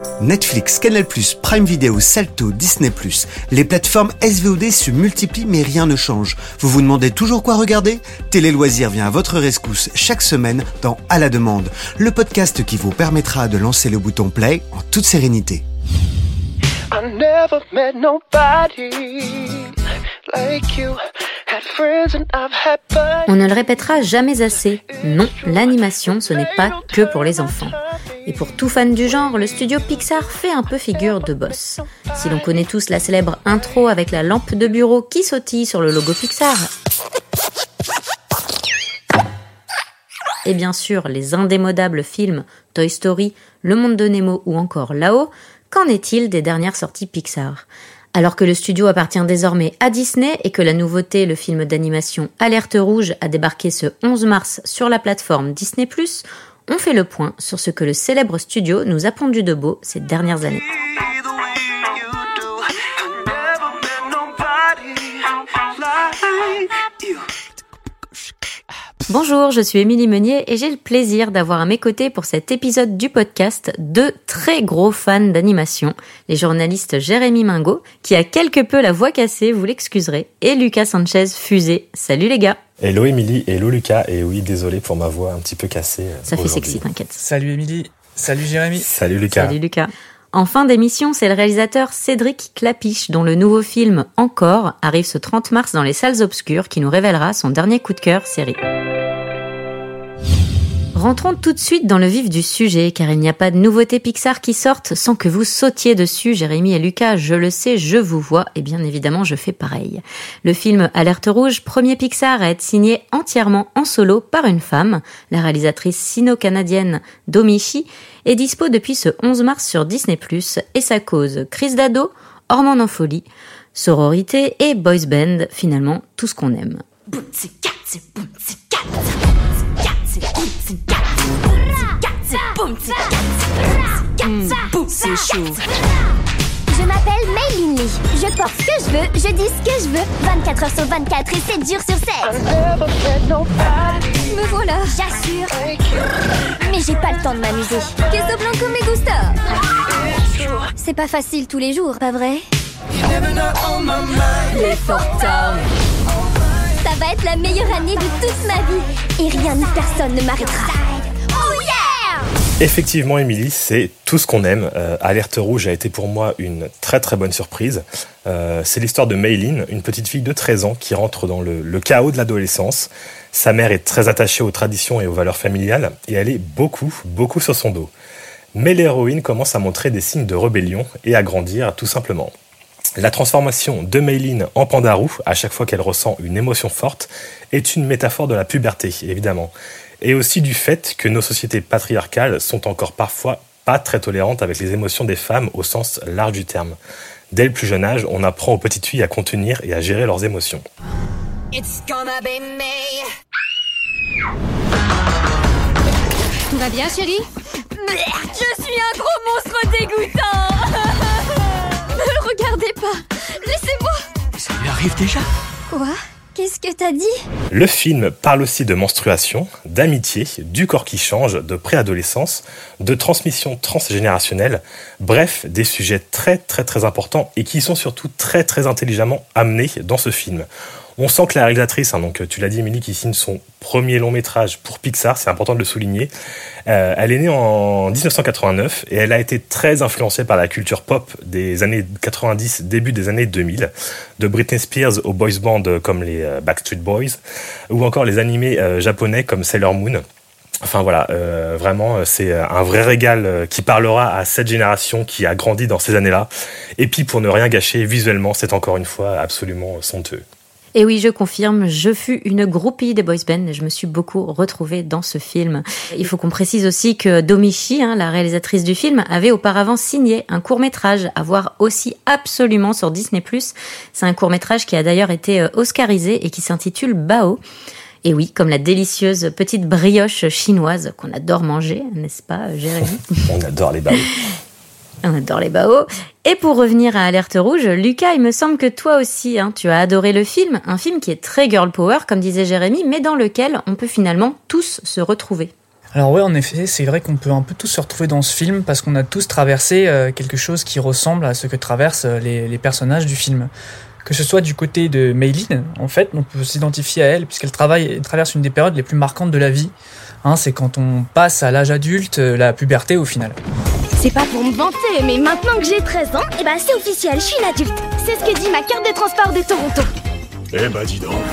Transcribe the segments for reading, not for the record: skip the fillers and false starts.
Netflix, Canal+, Prime Video, Salto, Disney+, les plateformes SVOD se multiplient mais rien ne change. Vous vous demandez toujours quoi regarder ? Télé Loisirs vient à votre rescousse chaque semaine dans À la demande, le podcast qui vous permettra de lancer le bouton play en toute sérénité. I never met nobody like you. On ne le répétera jamais assez. Non, l'animation, ce n'est pas que pour les enfants. Et pour tout fan du genre, le studio Pixar fait un peu figure de boss. Si l'on connaît tous la célèbre intro avec la lampe de bureau qui sautille sur le logo Pixar, et bien sûr les indémodables films Toy Story, Le Monde de Nemo ou encore Là-haut, qu'en est-il des dernières sorties Pixar ? Alors que le studio appartient désormais à Disney et que la nouveauté, le film d'animation Alerte Rouge, a débarqué ce 11 mars sur la plateforme Disney+, on fait le point sur ce que le célèbre studio nous a pondu de beau ces dernières années. Bonjour, je suis Émilie Meunier et j'ai le plaisir d'avoir à mes côtés pour cet épisode du podcast deux très gros fans d'animation, les journalistes Jérémy Mingot, qui a quelque peu la voix cassée, vous l'excuserez, et Lucas Sanchez Fusé. Salut les gars. Hello Émilie, hello Lucas, et oui, désolé pour ma voix un petit peu cassée. Ça fait sexy, t'inquiète. Salut Émilie, salut Jérémy. Salut Lucas. Salut Lucas. En fin d'émission, c'est le réalisateur Cédric Clapiche, dont le nouveau film « Encore » arrive ce 30 mars dans les salles obscures, qui nous révélera son dernier coup de cœur série. Rentrons tout de suite dans le vif du sujet, car il n'y a pas de nouveautés Pixar qui sortent sans que vous sautiez dessus, Jérémy et Lucas. Je le sais, je vous vois, et bien évidemment, je fais pareil. Le film Alerte Rouge, premier Pixar à être signé entièrement en solo par une femme, la réalisatrice sino-canadienne Domichi, est dispo depuis ce 11 mars sur Disney+, et ça cause crise d'ado, hormones en folie, sororité et boys band, finalement, tout ce qu'on aime. C'est chaud. Je m'appelle Mayline Lee. Je porte ce que je veux, je dis ce que je veux. 24 heures sur 24 et 7 jours sur 7. Me voilà, j'assure. Mais j'ai pas le temps de m'amuser. Queso blanco me gusta. C'est pas facile tous les jours, pas vrai? L'effort Town. Ça va être la meilleure année de toute ma vie. Et rien ni personne ne m'arrêtera. Oh yeah! Effectivement, Émilie, c'est tout ce qu'on aime. Alerte Rouge a été pour moi une très très bonne surprise. C'est l'histoire de Mayline, une petite fille de 13 ans qui rentre dans le chaos de l'adolescence. Sa mère est très attachée aux traditions et aux valeurs familiales et elle est beaucoup sur son dos. Mais l'héroïne commence à montrer des signes de rébellion et à grandir tout simplement. La transformation de Mayline en pandarou, à chaque fois qu'elle ressent une émotion forte, est une métaphore de la puberté, évidemment. Et aussi du fait que nos sociétés patriarcales sont encore parfois pas très tolérantes avec les émotions des femmes au sens large du terme. Dès le plus jeune âge, on apprend aux petites filles à contenir et à gérer leurs émotions. It's gonna be me. Tout va bien, chérie? Je suis un gros monstre dégoûtant. Ne le regardez pas. Laissez-moi. Ça lui arrive déjà? Quoi? Qu'est-ce que t'as dit? Le film parle aussi de menstruation, d'amitié, du corps qui change, de préadolescence, de transmission transgénérationnelle, bref, des sujets très importants et qui sont surtout très intelligemment amenés dans ce film. On sent que la réalisatrice, donc tu l'as dit Émilie, qui signe son premier long métrage pour Pixar, c'est important de le souligner, elle est née en 1989 et elle a été très influencée par la culture pop des années 90, début des années 2000, de Britney Spears aux boys bands comme les Backstreet Boys, ou encore les animés japonais comme Sailor Moon. Enfin voilà, vraiment c'est un vrai régal qui parlera à cette génération qui a grandi dans ces années-là. Et puis pour ne rien gâcher, visuellement, c'est encore une fois absolument somptueux. Et oui, je confirme, je fus une groupie des boys band et je me suis beaucoup retrouvée dans ce film. Il faut qu'on précise aussi que Domichi, la réalisatrice du film, avait auparavant signé un court-métrage à voir aussi absolument sur Disney+. C'est un court-métrage qui a d'ailleurs été oscarisé et qui s'intitule Bao. Et oui, comme la délicieuse petite brioche chinoise qu'on adore manger, n'est-ce pas, Jérémy? On adore les bao. On adore les baos. Et pour revenir à Alerte Rouge, Lucas, il me semble que toi aussi, tu as adoré le film. Un film qui est très girl power, comme disait Jérémy, mais dans lequel on peut finalement tous se retrouver. Alors ouais, en effet, c'est vrai qu'on peut un peu tous se retrouver dans ce film parce qu'on a tous traversé quelque chose qui ressemble à ce que traversent les personnages du film. Que ce soit du côté de Maylin, en fait, on peut s'identifier à elle puisqu'elle traverse une des périodes les plus marquantes de la vie. C'est quand on passe à l'âge adulte, la puberté au final. C'est pas pour me vanter, mais maintenant que j'ai 13 ans, c'est officiel, je suis une adulte. C'est ce que dit ma carte de transport de Toronto. Eh ben dis donc.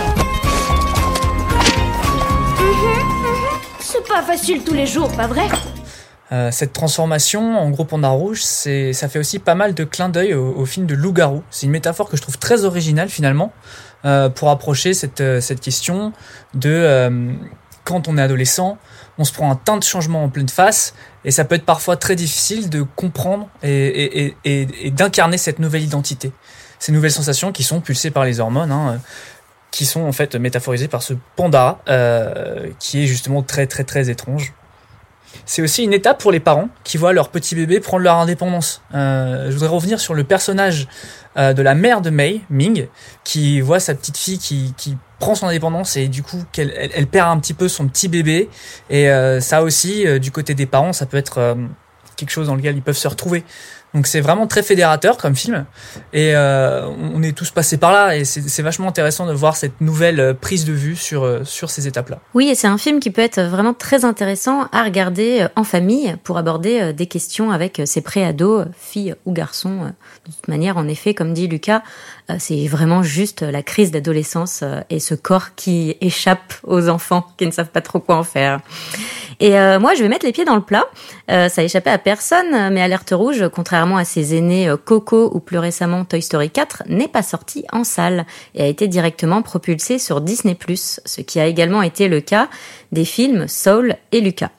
C'est pas facile tous les jours, pas vrai ? Cette transformation en gros panda rouge, ça fait aussi pas mal de clins d'œil au film de Loup-garou. C'est une métaphore que je trouve très originale finalement pour approcher cette question de quand on est adolescent, on se prend un tas de changements en pleine face et ça peut être parfois très difficile de comprendre et d'incarner cette nouvelle identité. Ces nouvelles sensations qui sont pulsées par les hormones, qui sont en fait métaphorisées par ce panda qui est justement très très très étrange. C'est aussi une étape pour les parents qui voient leur petit bébé prendre leur indépendance. Je voudrais revenir sur le personnage de la mère de Mei, Ming, qui voit sa petite fille qui prend son indépendance et du coup elle perd un petit peu son petit bébé. Et ça aussi, du côté des parents, ça peut être quelque chose dans lequel ils peuvent se retrouver. Donc c'est vraiment très fédérateur comme film et on est tous passés par là et c'est vachement intéressant de voir cette nouvelle prise de vue sur ces étapes-là. Oui, et c'est un film qui peut être vraiment très intéressant à regarder en famille pour aborder des questions avec ses préados, filles ou garçons. De toute manière, en effet, comme dit Lucas, c'est vraiment juste la crise d'adolescence et ce corps qui échappe aux enfants qui ne savent pas trop quoi en faire. Et moi, je vais mettre les pieds dans le plat. Ça échappait à personne, mais Alerte Rouge, contrairement à ses aînés Coco ou plus récemment Toy Story 4, n'est pas sorti en salle et a été directement propulsé sur Disney+, ce qui a également été le cas des films Soul et Luca.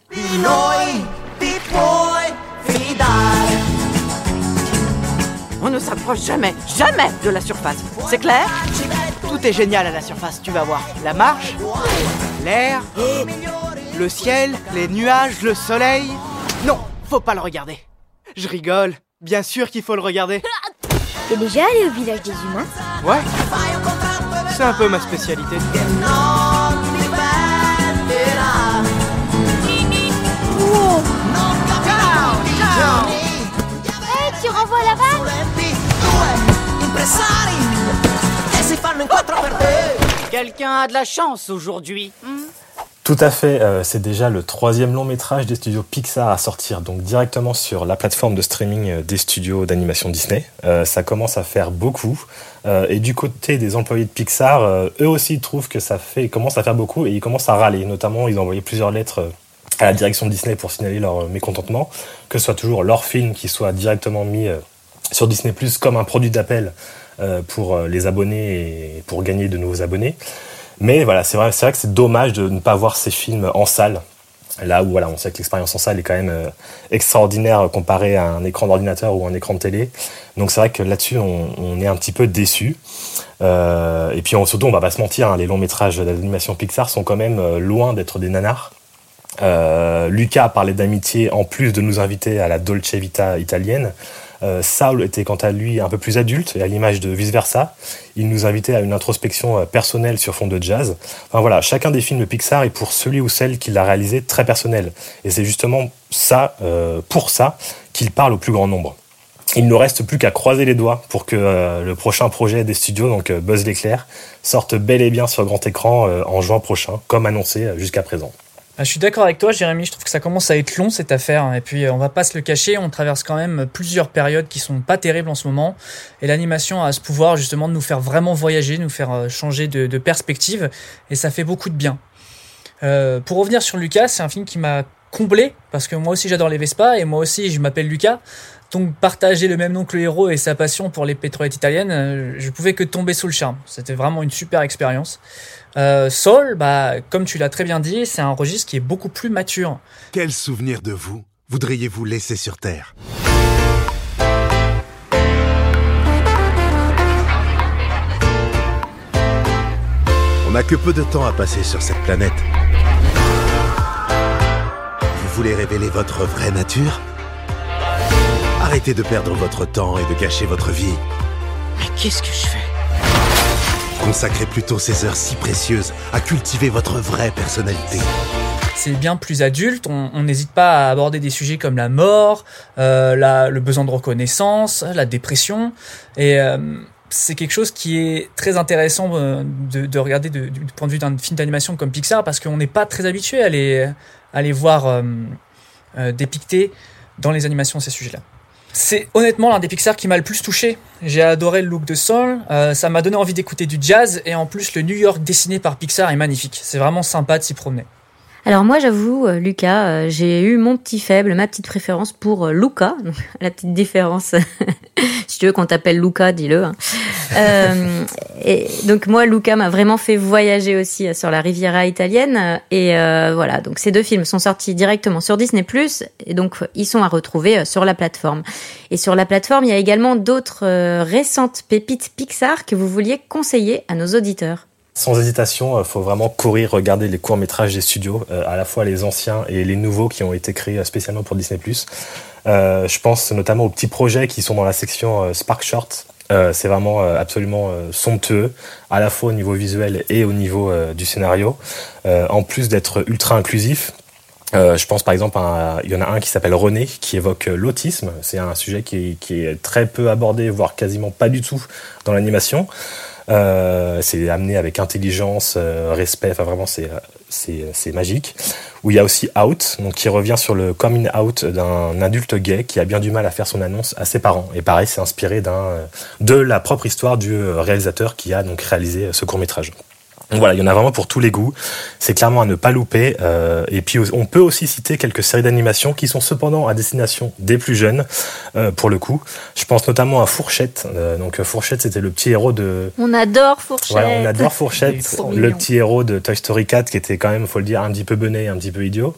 On ne s'approche jamais de la surface. C'est clair ? Tout est génial à la surface, tu vas voir. La marche, l'air, le ciel, les nuages, le soleil. Non, faut pas le regarder. Je rigole. Bien sûr qu'il faut le regarder. T'es déjà allé au village des humains ? Ouais. C'est un peu ma spécialité. Wow. Hey, tu renvoies la balle ? Quelqu'un a de la chance aujourd'hui. Tout à fait, c'est déjà le 3e long métrage des studios Pixar à sortir, donc directement sur la plateforme de streaming des studios d'animation Disney. Ça commence à faire beaucoup, et du côté des employés de Pixar, eux aussi trouvent que ça commence à faire beaucoup, et ils commencent à râler. Notamment, ils ont envoyé plusieurs lettres à la direction de Disney pour signaler leur mécontentement, que ce soit toujours leur film qui soit directement mis sur Disney+, comme un produit d'appel pour les abonnés et pour gagner de nouveaux abonnés. Mais voilà, c'est vrai que c'est dommage de ne pas voir ces films en salle. Là où on sait que l'expérience en salle est quand même extraordinaire comparée à un écran d'ordinateur ou un écran de télé. Donc c'est vrai que là-dessus, on est un petit peu déçus. Et puis surtout, on va pas se mentir, les longs métrages d'animation Pixar sont quand même loin d'être des nanars. Lucas parlait d'amitié en plus de nous inviter à la Dolce Vita italienne. Saul était quant à lui un peu plus adulte, et à l'image de Vice Versa, il nous invitait à une introspection personnelle sur fond de jazz. Enfin voilà, chacun des films de Pixar est pour celui ou celle qui l'a réalisé très personnel. Et c'est justement ça, pour ça, qu'il parle au plus grand nombre. Il ne nous reste plus qu'à croiser les doigts pour que le prochain projet des studios, donc Buzz l'éclair, sorte bel et bien sur grand écran en juin prochain, comme annoncé jusqu'à présent. Je suis d'accord avec toi, Jérémy, je trouve que ça commence à être long cette affaire, et puis on va pas se le cacher, on traverse quand même plusieurs périodes qui sont pas terribles en ce moment, et l'animation a ce pouvoir justement de nous faire vraiment voyager, nous faire changer de perspective, et ça fait beaucoup de bien. Pour revenir sur Lucas, c'est un film qui m'a comblé, parce que moi aussi j'adore les Vespa, et moi aussi je m'appelle Lucas, donc partager le même nom que le héros et sa passion pour les pétrolettes italiennes, je pouvais que tomber sous le charme. C'était vraiment une super expérience. Soul, comme tu l'as très bien dit, c'est un registre qui est beaucoup plus mature. Quel souvenir de vous voudriez-vous laisser sur Terre ? On n'a que peu de temps à passer sur cette planète. Vous voulez révéler votre vraie nature ? Arrêtez de perdre votre temps et de gâcher votre vie. Mais qu'est-ce que je fais ? Consacrez plutôt ces heures si précieuses à cultiver votre vraie personnalité. c'est bien plus adulte. On n'hésite pas à aborder des sujets comme la mort, le besoin de reconnaissance, la dépression. Et c'est quelque chose qui est très intéressant de regarder du point de vue d'un film d'animation comme Pixar, parce qu'on n'est pas très habitué à les voir dépicter dans les animations ces sujets-là. C'est honnêtement l'un des Pixar qui m'a le plus touché. J'ai adoré le look de Soul, ça m'a donné envie d'écouter du jazz, et en plus le New York dessiné par Pixar est magnifique. C'est vraiment sympa de s'y promener. Alors moi j'avoue Lucas, j'ai eu mon petit faible, ma petite préférence pour Luca, la petite différence. Si tu veux qu'on t'appelle Luca, dis-le. Et donc moi Luca m'a vraiment fait voyager aussi sur la Riviera italienne, et voilà, donc ces deux films sont sortis directement sur Disney+, et donc ils sont à retrouver sur la plateforme. Et sur la plateforme, il y a également d'autres récentes pépites Pixar que vous vouliez conseiller à nos auditeurs. Sans hésitation, faut vraiment courir regarder les courts-métrages des studios, à la fois les anciens et les nouveaux qui ont été créés spécialement pour Disney+. Je pense notamment aux petits projets qui sont dans la section Spark Short. C'est vraiment absolument somptueux, à la fois au niveau visuel et au niveau du scénario. En plus d'être ultra inclusif, je pense par exemple il y en a un qui s'appelle René, qui évoque l'autisme. C'est un sujet qui est très peu abordé, voire quasiment pas du tout dans l'animation. C'est amené avec intelligence, respect, enfin vraiment c'est magique. Où il y a aussi Out, donc qui revient sur le coming out d'un adulte gay qui a bien du mal à faire son annonce à ses parents. Et pareil, c'est inspiré de la propre histoire du réalisateur qui a donc réalisé ce court-métrage. Donc voilà, il y en a vraiment pour tous les goûts. C'est clairement à ne pas louper. Et puis on peut aussi citer quelques séries d'animation qui sont cependant à destination des plus jeunes, pour le coup. Je pense notamment à Fourchette. Donc Fourchette, c'était le petit héros de... On adore Fourchette. Voilà, on adore Fourchette, le petit héros de Toy Story 4 qui était quand même, faut le dire, un petit peu bené, un petit peu idiot.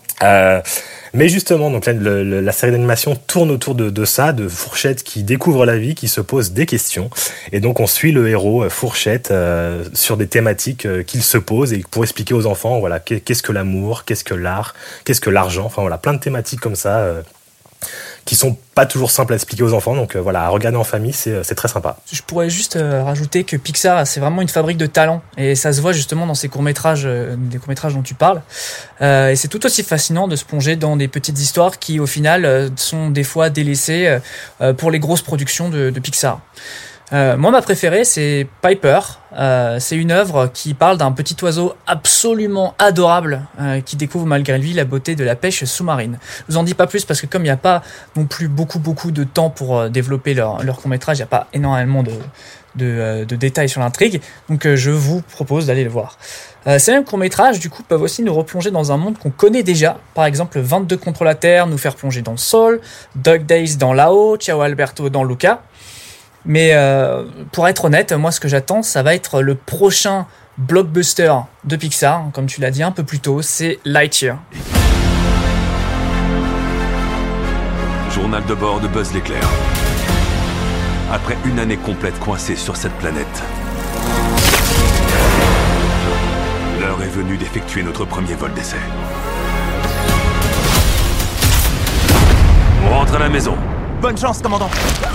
Mais justement, donc la série d'animation tourne autour de ça, de Fourchette qui découvre la vie, qui se pose des questions, et donc on suit le héros Fourchette sur des thématiques qu'il se pose, et pour expliquer aux enfants, voilà, qu'est-ce que l'amour, qu'est-ce que l'art, qu'est-ce que l'argent, enfin voilà, plein de thématiques comme ça qui sont pas toujours simples à expliquer aux enfants, donc voilà, à regarder en famille, c'est très sympa. Je pourrais juste rajouter que Pixar, c'est vraiment une fabrique de talent, et ça se voit justement dans ces courts-métrages, des courts-métrages dont tu parles, et c'est tout aussi fascinant de se plonger dans des petites histoires qui, au final, sont des fois délaissées pour les grosses productions de Pixar. Moi, ma préférée, c'est Piper. C'est une œuvre qui parle d'un petit oiseau absolument adorable qui découvre malgré lui la beauté de la pêche sous-marine. Je vous en dis pas plus parce que comme il n'y a pas non plus beaucoup de temps pour développer leur court-métrage, il n'y a pas énormément de détails sur l'intrigue, donc je vous propose d'aller le voir. Ces mêmes courts-métrages, du coup, peuvent aussi nous replonger dans un monde qu'on connaît déjà. Par exemple, 22 contre la Terre nous faire plonger dans Soul, Dog Days dans Lao, Ciao Alberto dans Luca. Mais pour être honnête, moi ce que j'attends, ça va être le prochain blockbuster de Pixar, comme tu l'as dit un peu plus tôt, c'est Lightyear. Journal de bord de Buzz l'éclair. Après une année complète coincée sur cette planète, l'heure est venue d'effectuer notre premier vol d'essai. On rentre à la maison. Bonne chance, commandant.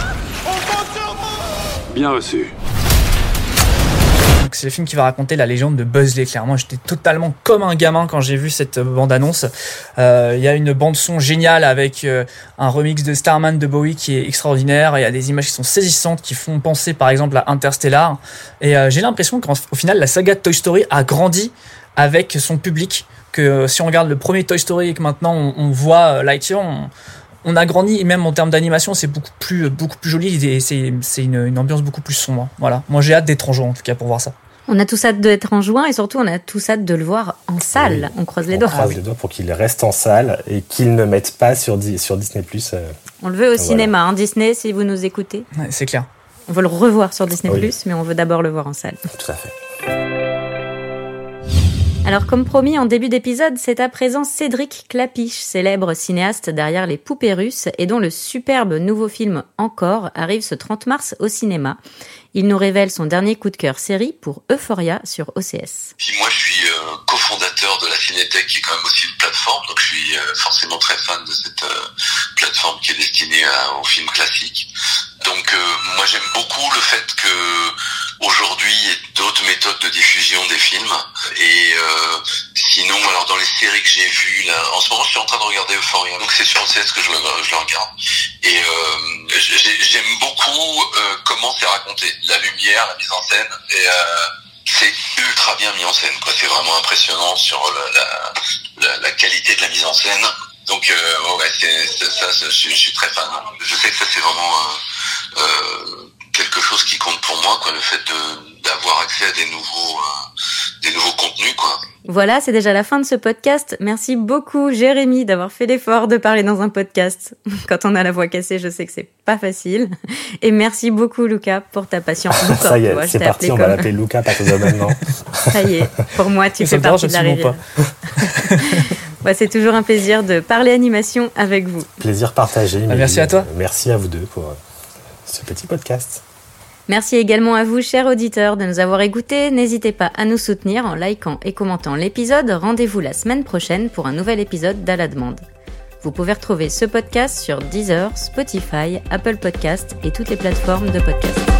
Bien reçu. C'est le film qui va raconter la légende de Buzz l'éclair. Moi, j'étais totalement comme un gamin quand j'ai vu cette bande-annonce. Il y a une bande-son géniale avec un remix de Starman de Bowie qui est extraordinaire. Il y a des images qui sont saisissantes, qui font penser par exemple à Interstellar. Et j'ai l'impression qu'au final, la saga de Toy Story a grandi avec son public. Que si on regarde le premier Toy Story et que maintenant on voit Lightyear, on a grandi, et même en termes d'animation, c'est beaucoup plus joli, et c'est une ambiance beaucoup plus sombre. Voilà. Moi, j'ai hâte d'être en juin, en tout cas, pour voir ça. On a tous hâte d'être en juin, et surtout, on a tous hâte de le voir en salle. Oui, on croise les doigts. On croise les doigts pour qu'il reste en salle et qu'il ne mette pas sur Disney+. On le veut au cinéma, hein, Disney, si vous nous écoutez. Ouais, c'est clair. On veut le revoir sur Disney+, oui. Mais on veut d'abord le voir en salle. Tout à fait. Alors comme promis en début d'épisode, c'est à présent Cédric Klapisch, célèbre cinéaste derrière Les Poupées Russes et dont le superbe nouveau film Encore arrive ce 30 mars au cinéma. Il nous révèle son dernier coup de cœur série pour Euphoria sur OCS. Puis moi je suis cofondateur de la Cinétech qui est quand même aussi une plateforme, donc je suis forcément très fan de cette plateforme qui est destinée aux films classiques. Donc moi j'aime beaucoup le fait que aujourd'hui il y a d'autres méthodes de diffusion des films. Et sinon, alors dans les séries que j'ai vues, là, en ce moment je suis en train de regarder Euphoria, donc c'est sur OCS que je le regarde. Et j'aime beaucoup comment c'est raconté, la lumière, la mise en scène, et c'est ultra bien mis en scène, quoi. C'est vraiment impressionnant sur la qualité de la mise en scène. Donc ouais, je suis très fan. Je sais que ça c'est vraiment quelque chose qui compte pour moi, quoi, le fait d'avoir accès à des nouveaux contenus, quoi. Voilà, c'est déjà la fin de ce podcast. Merci beaucoup Jérémy d'avoir fait l'effort de parler dans un podcast. Quand on a la voix cassée, je sais que c'est pas facile. Et merci beaucoup Lucas pour ta patience. Ça y est, c'est parti, on va l'appeler Lucas à partir de maintenant. Ça y est, pour moi tu fais partie de la rivière. Ouais, c'est toujours un plaisir de parler animation avec vous. Plaisir partagé. Merci à toi. Merci à vous deux pour ce petit podcast. Merci également à vous, chers auditeurs, de nous avoir écoutés. N'hésitez pas à nous soutenir en likant et commentant l'épisode. Rendez-vous la semaine prochaine pour un nouvel épisode d'À la demande. Vous pouvez retrouver ce podcast sur Deezer, Spotify, Apple Podcasts et toutes les plateformes de podcast.